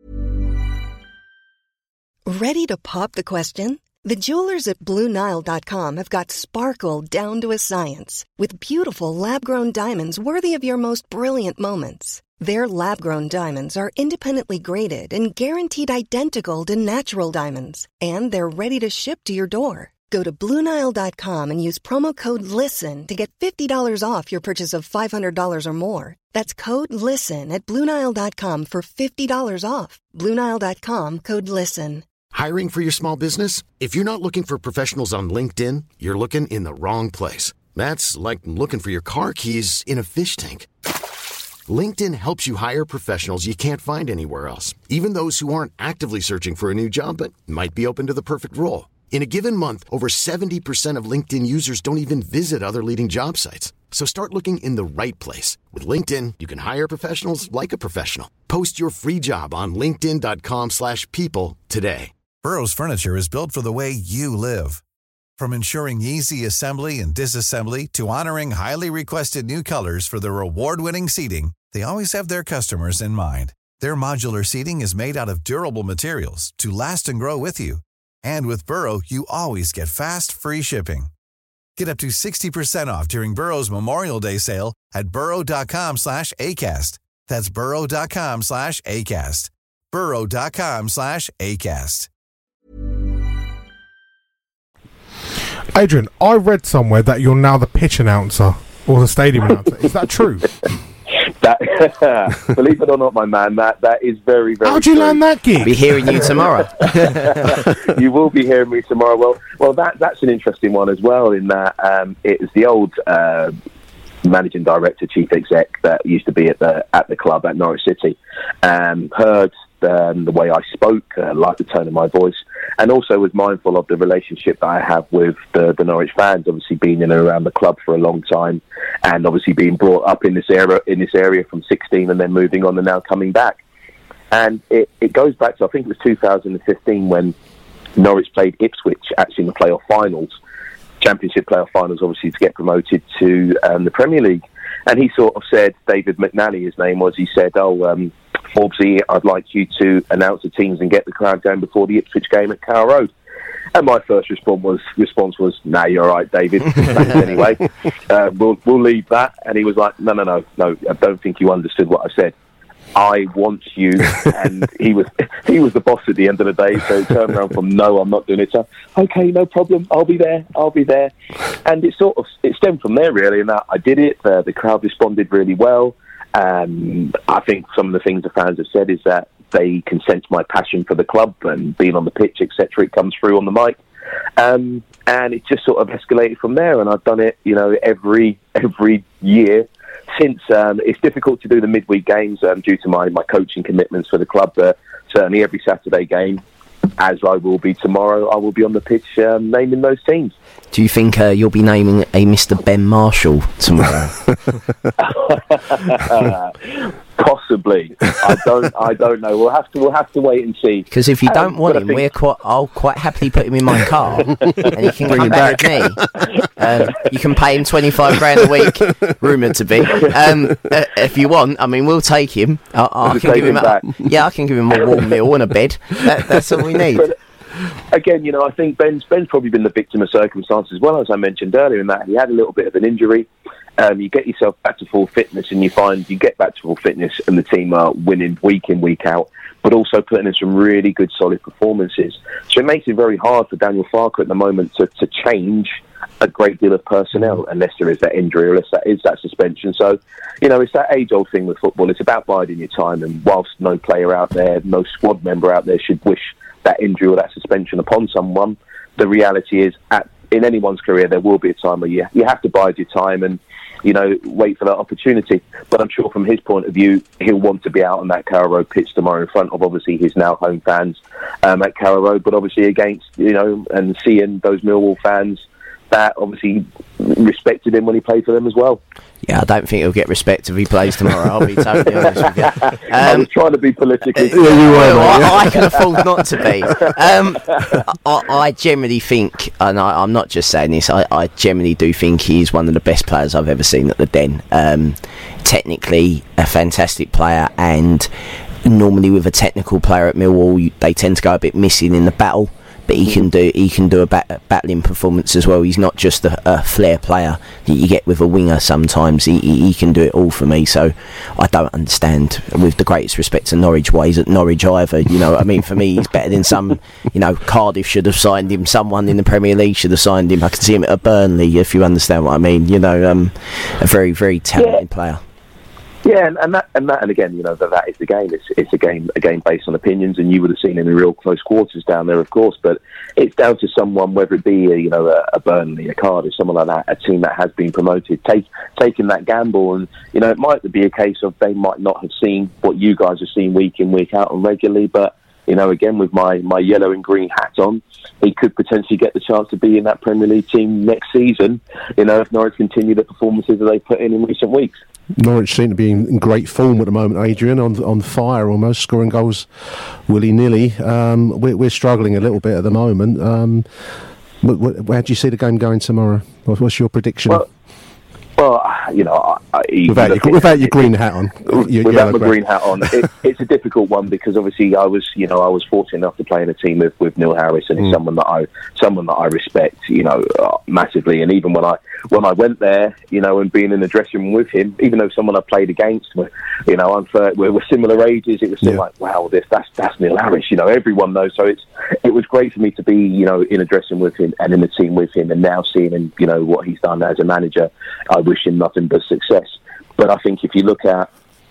Ready to pop the question? The jewelers at Blue Nile dot com have got sparkle down to a science with beautiful lab-grown diamonds worthy of your most brilliant moments. Their lab-grown diamonds are independently graded and guaranteed identical to natural diamonds, and they're ready to ship to your door. Go to Blue Nile dot com and use promo code LISTEN to get fifty dollars off your purchase of five hundred dollars or more. That's code LISTEN at Blue Nile dot com for fifty dollars off. Blue Nile dot com, code LISTEN. Hiring for your small business? If you're not looking for professionals on LinkedIn, you're looking in the wrong place. That's like looking for your car keys in a fish tank. LinkedIn helps you hire professionals you can't find anywhere else, even those who aren't actively searching for a new job but might be open to the perfect role. In a given month, over seventy percent of LinkedIn users don't even visit other leading job sites. So start looking in the right place. With LinkedIn, you can hire professionals like a professional. Post your free job on linkedin dot com slash people today. Burrow's furniture is built for the way you live. From ensuring easy assembly and disassembly to honoring highly requested new colors for their award-winning seating, they always have their customers in mind. Their modular seating is made out of durable materials to last and grow with you. And with Burrow, you always get fast, free shipping. Get up to sixty percent off during Burrow's Memorial Day sale at burrow dot com slash ACAST. That's burrow dot com slash ACAST. burrow dot com slash ACAST. Adrian, I read somewhere that you're now the pitch announcer or the stadium announcer. Is that true? That, believe it or not, my man, that, that is very, very How'd you true. land that gig? I'll be hearing you tomorrow. You will be hearing me tomorrow. Well, well, that that's an interesting one as well. In that um, it is the old uh, managing director, chief exec that used to be at the at the club at Norwich City. Um, heard um, the way I spoke, uh, liked the tone of my voice, and also was mindful of the relationship that I have with the, the Norwich fans. Obviously, being in and around the club for a long time, and obviously being brought up in this area in this area from sixteen, and then moving on and now coming back. And it, it goes back to, I think it was two thousand fifteen when Norwich played Ipswich actually in the playoff finals, Championship playoff finals, obviously to get promoted to um, the Premier League. And he sort of said, David McNally, his name was, he said, oh, um, Forbesy, I'd like you to announce the teams and get the crowd going before the Ipswich game at Carrow Road. And my first response was, response was, nah, you're all right, David. Thanks anyway. Uh, we'll, we'll leave that. And he was like, no, no, no, no, I don't think you understood what I said. I want you, and he was he was the boss at the end of the day, so he turned around from, no, I'm not doing it, to, okay, no problem, I'll be there, I'll be there. And it sort of, it stemmed from there, really, and that I did it, uh, the crowd responded really well. Um, I think some of the things the fans have said is that they can sense my passion for the club and being on the pitch, et cetera. It comes through on the mic. Um, and it just sort of escalated from there, and I've done it, you know, every every year since. Um, it's difficult to do the midweek games um, due to my, my coaching commitments for the club, but certainly every Saturday game, as I will be tomorrow, I will be on the pitch um, naming those teams. Do you think uh, you'll be naming a Mister Ben Marshall tomorrow? Possibly. I don't. I don't know. We'll have to. We'll have to wait and see. Because if you don't um, want him, we're quite. I'll quite happily put him in my car, and he can come back with me. Um, you can pay him twenty-five grand a week, rumoured to be. Um, uh, if you want, I mean, we'll take him. I, I can give him. him a, yeah, I can give him a warm meal and a bed. That, that's all we need. But, again, you know, I think Ben's Ben's probably been the victim of circumstances as well, as I mentioned earlier, in that he had a little bit of an injury. Um, you get yourself back to full fitness, and you find you get back to full fitness, and the team are winning week in, week out, but also putting in some really good, solid performances. So it makes it very hard for Daniel Farke at the moment to, to change a great deal of personnel, unless there is that injury or unless that is that suspension. So, you know, it's that age-old thing with football. It's about biding your time, and whilst no player out there, no squad member out there should wish that injury or that suspension upon someone, the reality is, at in anyone's career, there will be a time where you, you have to bide your time and, you know, wait for that opportunity. But I'm sure from his point of view, he'll want to be out on that Carrow Road pitch tomorrow in front of, obviously, his now home fans um, at Carrow Road, but obviously against, you know, and seeing those Millwall fans that obviously respected him when he played for them as well. Yeah, I don't think he'll get respect if he plays tomorrow. I'll be totally honest with you. Um, I was trying to be politically. Uh, yeah, you were, well, I, I can afford not to be. Um, I, I generally think, and I, I'm not just saying this, I, I generally do think he's one of the best players I've ever seen at the Den. Um, technically, a fantastic player, and normally with a technical player at Millwall, you, they tend to go a bit missing in the battle. But he can do he can do a bat, battling performance as well. He's not just a, a flair player that you get with a winger sometimes. He, he he can do it all for me. So I don't understand, with the greatest respect to Norwich, why he's at Norwich either. You know, I mean, for me, he's better than some. You know, Cardiff should have signed him. Someone in the Premier League should have signed him. I can see him at Burnley, if you understand what I mean. You know, um, a very very talented yeah. player. Yeah, and, and that, and that, and again, you know, that, that is the game. It's it's a game, a game based on opinions, and you would have seen him in real close quarters down there, of course. But it's down to someone, whether it be a, you know a, a Burnley, a Cardiff, someone like that, a team that has been promoted, take taking that gamble, and you know, it might be a case of they might not have seen what you guys have seen week in, week out, and regularly, but. You know, again, with my, my yellow and green hat on, he could potentially get the chance to be in that Premier League team next season, you know, if Norwich continue the performances that they put in in recent weeks. Norwich seem to be in great form at the moment, Adrian, on on fire almost, scoring goals willy-nilly. Um, we're, we're struggling a little bit at the moment. Um, wh- wh- how do you see the game going tomorrow? What's your prediction? Well, Well, you know, I, I, without, your, without your green hat on, your without my green hat on, it, it's a difficult one because obviously I was, you know, I was fortunate enough to play in a team with, with Neil Harris, and mm. it's someone that I, someone that I respect, you know, uh, massively. And even when I, when I went there, you know, and being in the dressing room with him, even though someone I played against, you know, I'm for, we're, we're similar ages, it was still yeah. like, wow, this that's that's Neil Harris, you know, everyone knows. So it's it was great for me to be, you know, in a dressing with him and in the team with him, and now seeing him, you know, what he's done as a manager, I wish him nothing but success. But I think if you look at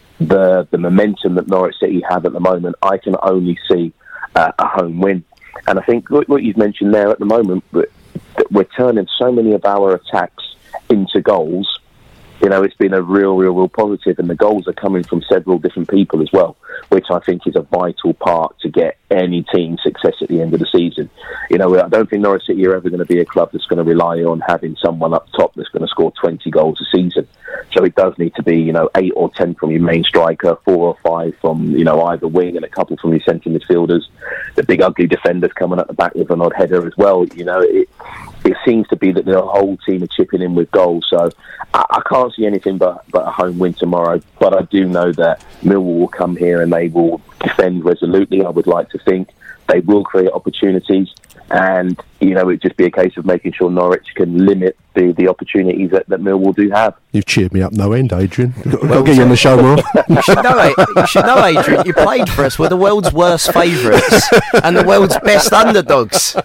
the the momentum that Norwich City have at the moment, I can only see uh, a home win. And I think what, what you've mentioned there at the moment, we're turning so many of our attacks into goals. You know, it's been a real, real, real positive, and the goals are coming from several different people as well, which I think is a vital part to get any team success at the end of the season. You know, I don't think Norwich City are ever going to be a club that's going to rely on having someone up top that's going to score twenty goals a season. So it does need to be, you know, eight or ten from your main striker, four or five from, you know, either wing, and a couple from your centre midfielders. The big ugly defenders coming at the back with an odd header as well. You know, it it seems to be that the whole team are chipping in with goals. So I, I can't see anything but, but a home win tomorrow. But I do know that Millwall will come here and they will defend resolutely. I would like to think they will create opportunities, and you know, it'd just be a case of making sure Norwich can limit the, the opportunities that, that Millwall do have. You've cheered me up no end, Adrian. I'll get you on the show more. You should know, you should know, Adrian. You played for us. We're the world's worst favourites and the world's best underdogs.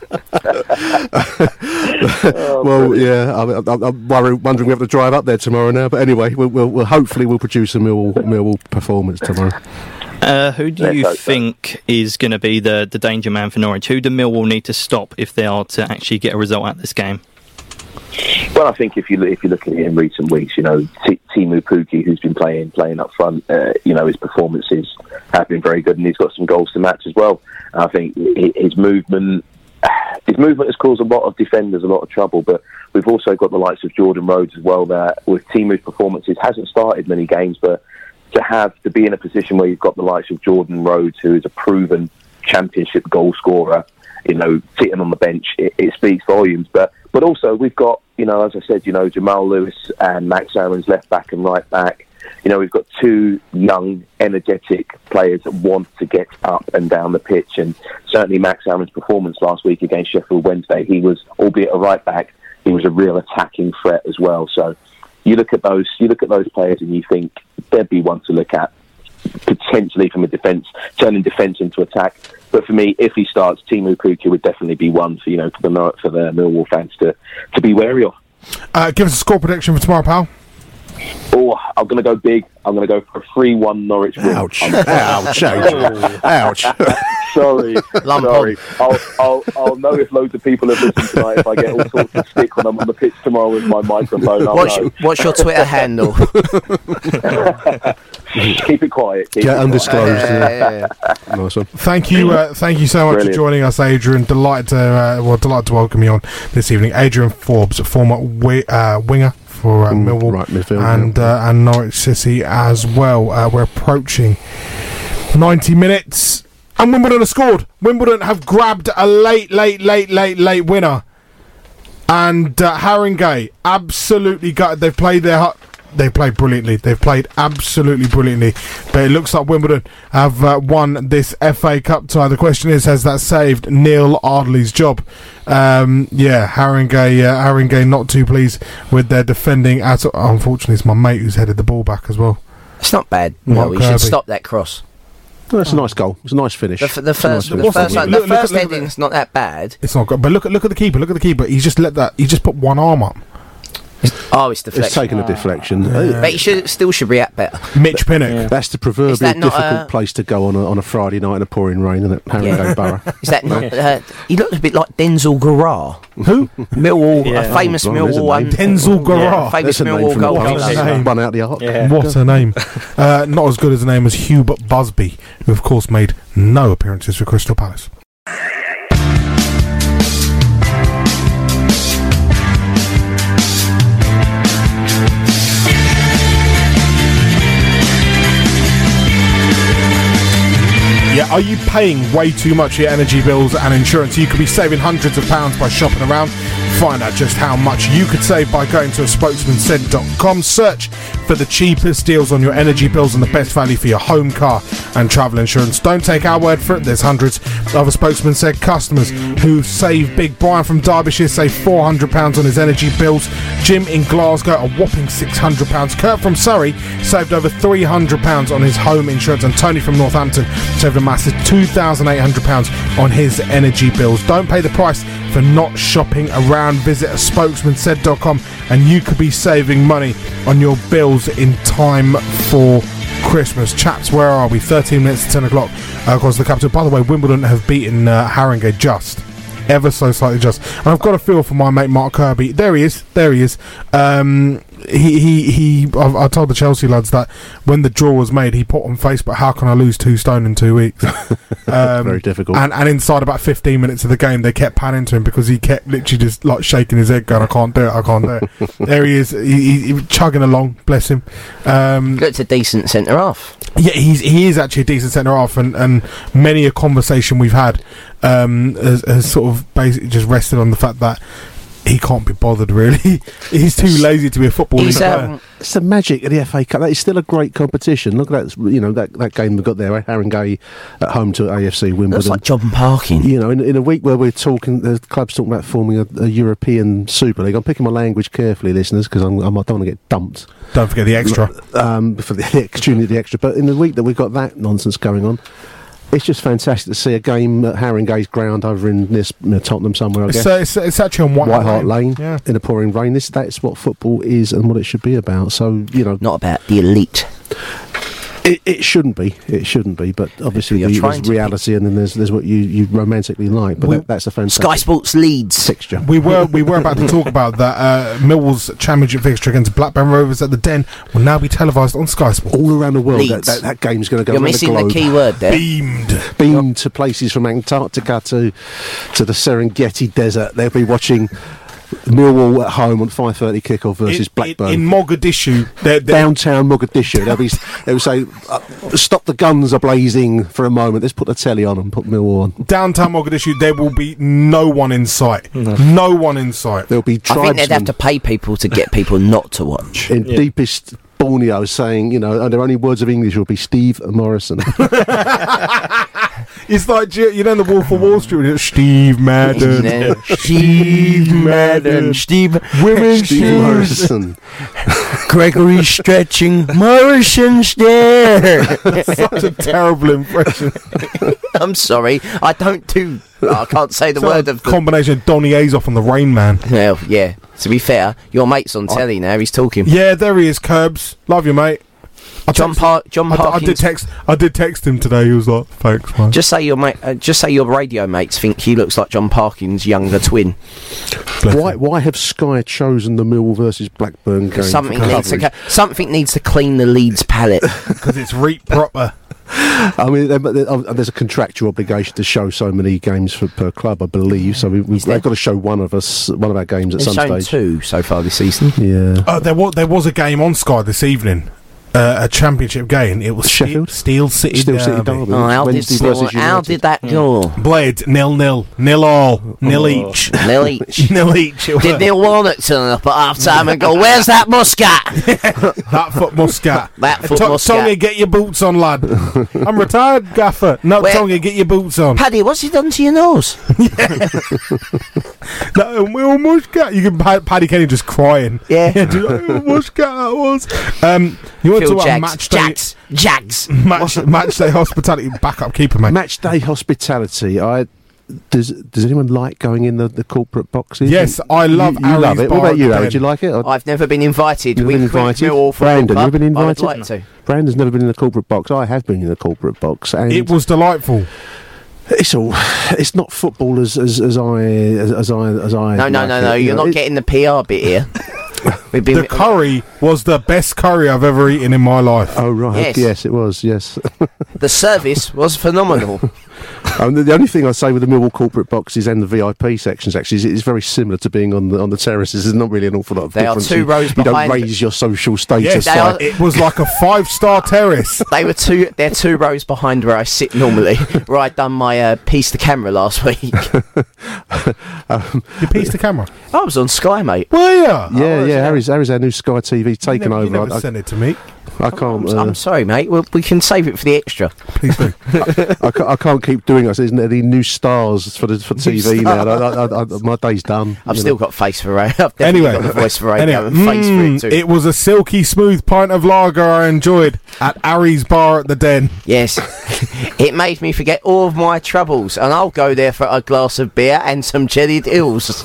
oh, well, yeah, I'm, I'm, I'm worried, wondering we have to drive up there tomorrow now. But anyway, we'll, we'll, we'll hopefully we'll produce a Millwall, Millwall performance tomorrow. Uh, who do you think is going to be the, the danger man for Norwich? Who do Millwall need to stop if they are to actually get a result out of this game? Well, I think if you if you look at it in recent weeks, you know, T- Teemu Pukki, who's been playing playing up front, uh, you know, his performances have been very good, and he's got some goals to match as well. I think his movement. His movement has caused a lot of defenders a lot of trouble, but we've also got the likes of Jordan Rhodes as well. That with Teemu's performances hasn't started many games, but to have to be in a position where you've got the likes of Jordan Rhodes, who is a proven championship goal scorer, you know, sitting on the bench, it, it speaks volumes. But but also we've got, you know, as I said, you know, Jamal Lewis and Max Aarons left back and right back. You know, we've got two young, energetic players that want to get up and down the pitch. And certainly Max Aarons' performance last week against Sheffield Wednesday, he was, albeit a right back, he was a real attacking threat as well. So you look at those, you look at those players, and you think there'd be one to look at potentially from a defence, turning defence into attack. But for me, if he starts, Teemu Pukki would definitely be one for, you know, for the for the Millwall fans to to be wary of. Uh, give us a score prediction for tomorrow, pal. Oh, I'm going to go big. I'm going to go for a three one Norwich win. Ouch. Ouch. Ouch. Ouch. Sorry. Lump sorry. I'll, I'll, I'll know if loads of people have listened tonight if I get all sorts of stick when I'm on the pitch tomorrow with my microphone. I'll What's, know. your, what's your Twitter handle? Keep it quiet. Keep Get it undisclosed. quiet. Yeah. Nice one. Thank you, uh, thank you so much Brilliant. for joining us, Adrian. Delighted to, uh, well, delighted to welcome you on this evening, Adrian Forbes, former wi- uh, winger for uh, Mm, Millwall right midfield, and yeah. uh, and Norwich City as well. Uh, we're approaching ninety minutes, and Wimbledon have scored. Wimbledon have grabbed a late, late, late, late, late winner, and uh, Haringey absolutely gutted. They've played their. Hu- They've played brilliantly. They've played absolutely brilliantly. But it looks like Wimbledon have uh, won this F A Cup tie. The question is, has that saved Neil Ardley's job? Um, yeah, Haringey, uh, Haringey not too pleased with their defending. At all. Unfortunately, it's my mate who's headed the ball back as well. It's not bad. Mark No, we should Kirby. stop that cross. Well, that's a nice goal. It's a nice finish. The, f- the first, Nice the finish. first, Look- the look- first look at heading's not that bad. It's not good. But look at look at the keeper. Look at the keeper. He's just let that. He just put one arm up. Oh, it's It's deflection. taken a deflection. But he should still should react better. Mitch Pinnock. That's the proverbial Is that not, difficult uh, place to go on a, on a Friday night in a pouring rain, isn't it? Haringey Yeah. Borough. Is that not? Uh, he looked a bit like Denzel Garrar. Who? Millwall, Yeah. a famous Oh, there's a Millwall. name. um, Denzel Garrar. famous That's a name Millwall from the goalkeeper. What's his past. name? Run out the arc. Yeah. What a name. Uh, not as good as the name as Hubert Busby, who of course made no appearances for Crystal Palace. Yeah, are you paying way too much for your energy bills and insurance? You could be saving hundreds of pounds by shopping around. Find out just how much you could save by going to a spokesman said dot com. Search for the cheapest deals on your energy bills and the best value for your home, car and travel insurance. Don't take our word for it. There's hundreds of other Spokesman Said customers who save big. Brian from Derbyshire saved four hundred pounds on his energy bills. Jim in Glasgow a whopping six hundred pounds. Kurt from Surrey saved over three hundred pounds on his home insurance. And Tony from Northampton saved a massive two thousand eight hundred pounds on his energy bills. Don't pay the price for not shopping around. Visit a spokesman said dot com and you could be saving money on your bills in time for Christmas. Chaps, where are we? thirteen minutes to ten o'clock uh, across the capital. By the way, Wimbledon have beaten uh, Haringey just. Ever so slightly just. And I've got a feel for my mate Mark Kirby. There he is. There he is. Um, he, he, he I've, I told the Chelsea lads that when the draw was made, he put on Facebook, how can I lose two stone in two weeks? Um, Very difficult. And, and inside about fifteen minutes of the game, they kept panning to him because he kept literally just like shaking his head going, I can't do it, I can't do it. There he is. He, he, he was chugging along, bless him. Um, Looked a decent centre half. yeah, he's he is actually a decent centre half, and, and many a conversation we've had um, has, has sort of basically just rested on the fact that he can't be bothered. Really, he's too lazy to be a football He's, player. um, It's the magic of the F A Cup. That is still a great competition. Look at that, you know, that, that game we got there, eh? Haringey at home to A F C Wimbledon. looks like John Parkin. You know, in, in a week where we're talking, the club's talking about forming a, a European Super League. I'm picking my language carefully, listeners, because I'm, I'm, I don't want to get dumped Don't forget the extra. um, for the extra, the extra. But in the week that we've got that nonsense going on, it's just fantastic to see a game at Haringey's ground over in this you know, Tottenham somewhere, I It's, guess. uh, it's, it's actually on White, White Hart Lane Yeah. in a pouring rain. This that's what football is and what it should be about. So you know, Not about the elite. it, it shouldn't be. It shouldn't be. But obviously, You're the, trying there's to be. reality, and then there's there's what you, you romantically like. But We- that, that's a fantastic Sky Sports Leeds. fixture. We were we were about to talk about that. Uh, Millwall's championship fixture against Blackburn Rovers at the Den will now be televised on Sky Sports. All around the world, that, Leeds. that, that game's going to go You're around missing the the, globe. key word there. Beamed. Beamed to places from Antarctica to to the Serengeti Desert. They'll be watching Millwall at home on five thirty kickoff versus in, Blackburn. In, in Mogadishu, they're, they're, Downtown Mogadishu. They'll be they'll say, uh, "Stop the guns are blazing for a moment. Let's put the telly on and put Millwall on." downtown Mogadishu, there will be no one in sight. No one in sight. There'll be I think they'd have tribesmen to pay people to get people not to watch. in deepest Borneo saying, you know, and their only words of English will be Steve Morrison. It's like, you know, in the Wolf of Wall Street, it's Steve Madden. Steve Madden. Steve. Women's Steve shoes. Morrison. Gregory stretching. Morrison's there. Such a terrible impression. I'm sorry. I don't do. I can't say the It's word a of the. combination of Donny Azoff and the Rain Man. Well, yeah. To be fair, your mate's on telly now. He's talking. Yeah, there he is, Curbs. Love you, mate. I John text- Park. John I, d- I Parkins. did text. I did text him today. He was like, "Thanks, man." Just say your mate. Uh, just say your radio mates think he looks like John Parkins' younger twin. Bless Why, him. why have Sky chosen the Millwall versus Blackburn game? Something for needs to. coverage? Ca- something needs to clean the Leeds palate. Because it's reap proper. I mean, there- there- uh, there's a contractual obligation to show so many games for, per club, I believe. So we, we've Is there? they've got to show one of us, one of our games at They've some shown stage. two so far this season. Yeah. Uh, there was there was a game on Sky this evening, uh, a championship game. It was Ste- Sheffield? Steel City Steel City Derby. Derby. Oh, how did, Wednesday score- versus how United. did that go? Blade nil nil nil all nil each Nil each. nil each. It Did was- Neil Warnock turn up at half time and go, "Where's that Muscat?" that foot muscat. That foot To- muscat. Tonga, get your boots on, lad. I'm retired, gaffer. No, Where- Tonga, get your boots on. Paddy, what's he done to your nose? No, Will Muscat. You can pa- Paddy Kenny just crying. Yeah. just like, "Oh, Muscat, that was. Um, you want to Phil talk about Jags. match day? Jags. Jags. Match, match day hospitality. Backup keeper, mate. Match day hospitality. I does does anyone like going in the, the corporate boxes? Yes, I love You, you love Ari's it. bar What about at you, the Harry? Den. Do you like it? Or- I've never been invited. You've We been quit invited? Millwall for Brandon, World you've been Cup. I would invited? like to. Brandon's never been in the corporate box. I have been in the corporate box, and It was delightful. it's all. It's not football as as, as I as, as I as I. No, no, like no, it. no. You You're know, not it- getting the P R bit here. We've been The curry was the best curry I've ever eaten in my life. Oh right, Yes. yes, it was. Yes. the service was phenomenal. Um, the, the only thing I say with the Millwall corporate boxes and the V I P sections actually is it's very similar to being on the on the terraces. There's not really an awful lot of They are difference. two You- rows you behind- don't raise your social status. Yes, They are- it was like a five-star terrace. They were two. They're two rows behind where I sit normally. Where I'd done my uh, piece to camera last week. You pieced the camera. I was on Sky, mate. Were you? yeah, Oh, yeah. yeah. Harry's, Harry's our new Sky T V You taken never, you over. never I, I, sent it to me. I can't. I'm, Uh, I'm sorry, mate. Well, we can save it for the extra. Please do. I, can't I can't keep doing it. There's any new stars for the for T V now. I, I, I, my day's done. I've you still know. got face for radio. I've definitely Anyway, got the voice for radio anyway, and face for mm, it too. it was a silky smooth pint of lager I enjoyed at Ari's bar at the Den. Yes, it made me forget all of my troubles, and I'll go there for a glass of beer and some jellied eels.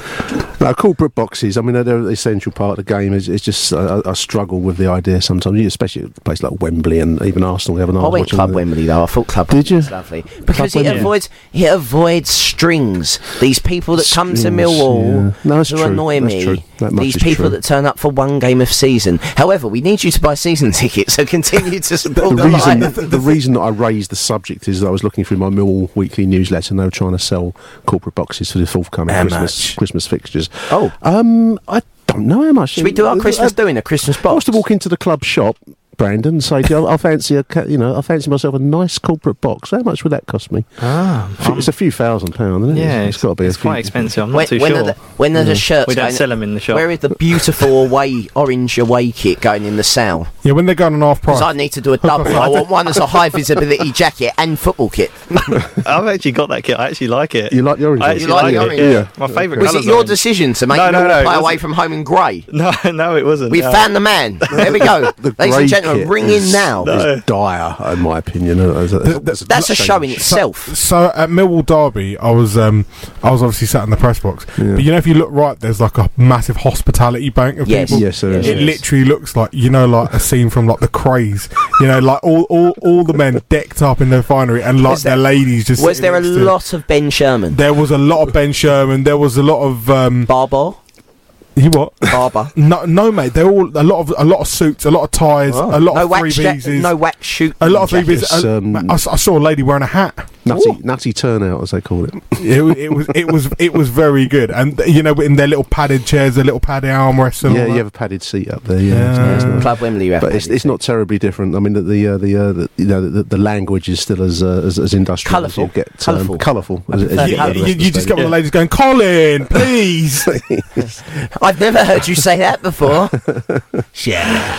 No, corporate boxes. I mean, they're, they're an essential part of the game. It's, it's just I, I struggle with the idea sometimes, especially at a place like Wembley and even Arsenal. We have an I Arsenal went watching Club the- Wembley though. I thought Club Did Wembley you? was lovely because Club it Wembley. avoids it avoids strings. These people that come to Strings, Millwall yeah. No, that's who true. annoy That's me. true. That much These is people true. that turn up for one game of season. However, we need you to buy season tickets, so continue to support The the reason, live. the, the reason that I raised the subject is that I was looking through my Millwall weekly newsletter and they were trying to sell corporate boxes for the forthcoming How Christmas much? Christmas fixtures. Oh. um, I don't know how much. Should we do our Christmas Uh, doing a Christmas I box? was to walk into the club shop, Brandon, and say, I, I fancy a, ca- you know, I fancy myself a nice corporate box. How much would that cost me? Ah, It's a few thousand pounds, isn't it? yeah, it's got to be. It's a few, quite expensive. I'm not when, too when sure. are the, when are the shirts we don't going- sell them in the shop. Where is the beautiful away orange away kit going in the sale? Yeah, when they're going on half price. Because I need to do a double. I want one as a high visibility jacket and football kit. I've actually got that kit. I actually like it. You like the orange I one? actually You like like, the it. orange? Yeah. My favourite Was colour's it your orange. decision to make No, no, no, no, no, it play away wasn't. from home in grey? No, no, it wasn't. We Uh, found the man. There we go. The Ladies grey and gentlemen, kit ring is- in now. No. It's dire, in my opinion. Uh, as a- as a- Th- th- That's a show in change. itself. So at Millwall Derby, I was um, I was obviously sat in the press box. Yeah. But you know, if you look right, there's like a massive hospitality bank of Yes. people. Yes, there is. It Yes. literally looks like, you know, like a scene from like The Craze. You know, like all, all, all the men decked up in their finery and like Was there- their ladies just. Was sitting there a next to- lot of Ben Sherman? There was a lot of Ben Sherman. There was a lot of um, Barber? you what? Barber. No, no, mate. They're all a lot of a lot of suits, a lot of ties, Oh. a lot No of wax, three ja- pieces, no wax shoot. a lot of three jackets. pieces. It's, um, I, s- I saw a lady wearing a hat. Nutty, Ooh. nutty turnout, as they call it. it, wa- it was it was it was very good, and you know, in their little padded chairs, their little padded armrests. And Yeah, all you that. have a padded seat up there. Yeah, Yeah. it's nice, nice. Club Wembley, you have But it's, padded it's not terribly different. I mean, the the uh, the, uh, the you know the, the language is still as uh, as, as industrial Colourful. as you get. Colourful. colourful. As, as prefer you, You, get colour. the you, rest of you the just get one of the stadium. ladies going, Colin, please. I've never heard you say that before. Yeah.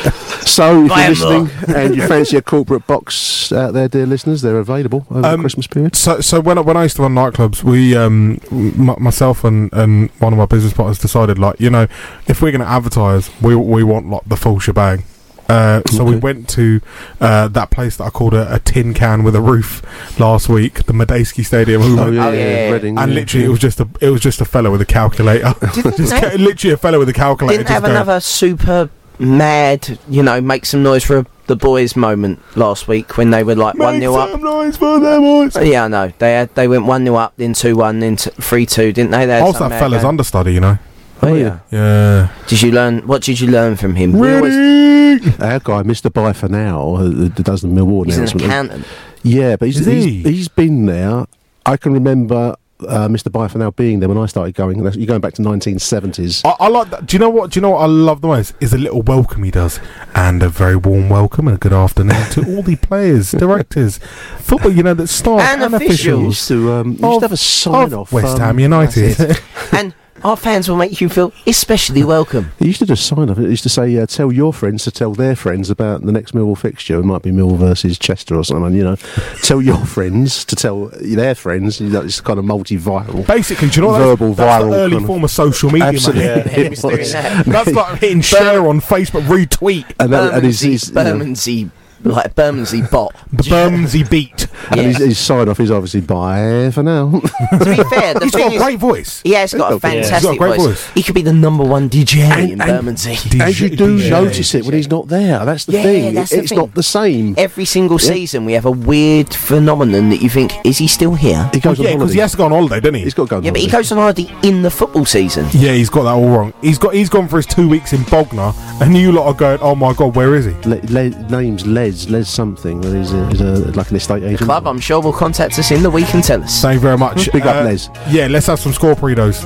So, if Buy you're 'em more. listening and you fancy a corporate box out there, dear listeners, they're available over Um, the Christmas period. So, so when I, when I used to run nightclubs, we, um, m- myself and, and one of my business partners decided, like, you know, if we're going to advertise, we we want like the full shebang. Uh, so we Okay. went to uh, that place that I called a, a tin can with a roof last week, the Medeski Stadium. We Oh went- yeah, Oh, yeah, yeah, yeah. Reading. And yeah, literally, yeah. it was just a it was just a fella with a calculator. Didn't just they- ca- literally a fella with a calculator. Didn't just have going, another super mad, you know, make some noise for the boys moment last week when they were like one "Make nil up. some noise for them boys." Yeah, I know. They had, they went one nil up, then two one, then three two, didn't they? they had I was some that mad fella's game. understudy, you know. Oh, Oh, yeah. Yeah. Did you learn? What did you learn from him? We always- Ready? Our guy, Mister Bye for now, uh, does the Millwall he's an announcement. accountant. Yeah, but he's, Is he's, he? he's been there. I can remember uh, Mister Bye for now being there when I started going. That's- You're going back to nineteen seventies. I, I like that. Do you know what? Do you know what I love the most? Is a little welcome he does, and a very warm welcome and a good afternoon to all the players, directors, football. You know that staff And and, officials. He officials. used to, um, he used Of- to have a sign of off. West um, Ham United. That's And our fans will make you feel especially welcome. He used to just sign off. It used to say, uh, "Tell your friends to tell their friends about the next Millwall fixture." It might be Millwall versus Chester or something. You know, tell your friends to tell their friends. You know, it's kind of multi-viral. Basically, do you know what Verbal, that's, that's viral the early kind of- form of social media, Absolutely. man. Yeah, He was doing that. That's like hitting share on Facebook, retweet, And, that, and his, Bermondsey, his, you know, Bermondsey, like Bermondsey bot. Bermondsey beat. and Yeah. his, his sign off is obviously "Bye for now." To be fair, the He's thing got a is, great voice. he has got a He's got- yeah. fantastic He's got a great voice. voice. He could be the number one D J And- in and- Bermondsey. And you do D J. notice it when he's not there. That's the Yeah, thing. that's It- the it's thing. not the same. Every single Yeah. season, we have a weird phenomenon that you think, is he still here? He goes yeah, on because holiday. he has to go on holiday, doesn't he? He's got to go on Yeah, but he holiday. goes on holiday in the football season. Yeah, he's got that all wrong. He's got he's gone for his two weeks in Bognor, and you lot are going, "Oh my god, where is he?" Le, le, name's Les, Les something. Well, he's, a, he's a, like an estate agent. Club, I'm sure, will contact us in the week and tell us. Thank you very much. Big up, Uh, Les. Yeah, let's have some score predos.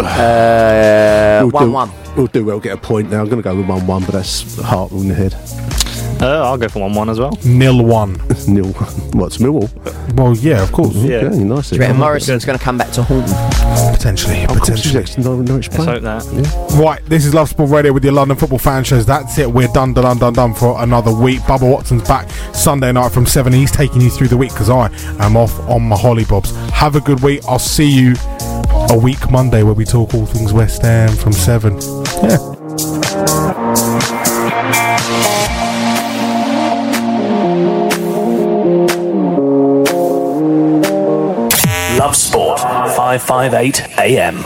Uh, We'll one do, one. We'll do well, get a point now. I'm going to go with one one, but that's heart in the head. Uh, I'll go for one one as well. Nil one. Nil. What's Millwall? Well, yeah, of course. Yeah. Okay, nice. Do you reckon Morrison's going to come back to haunt them? Potentially, Of course, he's potentially. next to Nor- Norwich Let's player. hope that. Right, this is Love Sport Radio with your London Football Fan Shows. That's it. We're done, done, done, done for another week. Bubba Watson's back Sunday night from seven. He's taking you through the week because I am off on my hollybobs. Have a good week. I'll see you a week Monday where we talk all things West Ham from seven. Yeah. Love Sport, five fifty-eight A M.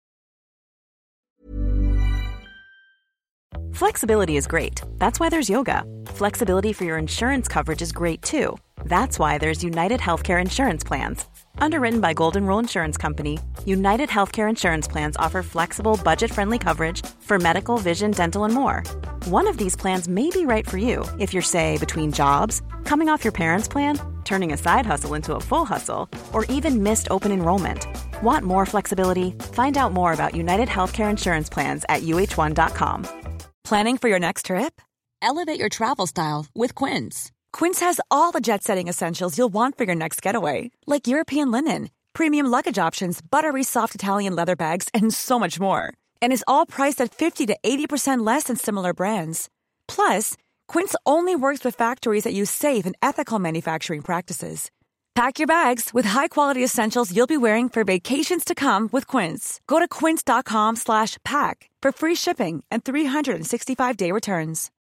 Flexibility is great. That's why there's yoga. Flexibility for your insurance coverage is great too. That's why there's United Healthcare Insurance Plans. Underwritten by Golden Rule Insurance Company, United Healthcare Insurance Plans offer flexible, budget-friendly coverage for medical, vision, dental, and more. One of these plans may be right for you if you're, say, between jobs, coming off your parents' plan, turning a side hustle into a full hustle, or even missed open enrollment. Want more flexibility? Find out more about United Healthcare Insurance Plans at U H one dot com. Planning for your next trip? Elevate your travel style with Quince. Quince has all the jet-setting essentials you'll want for your next getaway, like European linen, premium luggage options, buttery soft Italian leather bags, and so much more. And is all priced at fifty to eighty percent less than similar brands. Plus, Quince only works with factories that use safe and ethical manufacturing practices. Pack your bags with high-quality essentials you'll be wearing for vacations to come with Quince. Go to quince.com slash pack for free shipping and three sixty-five day returns.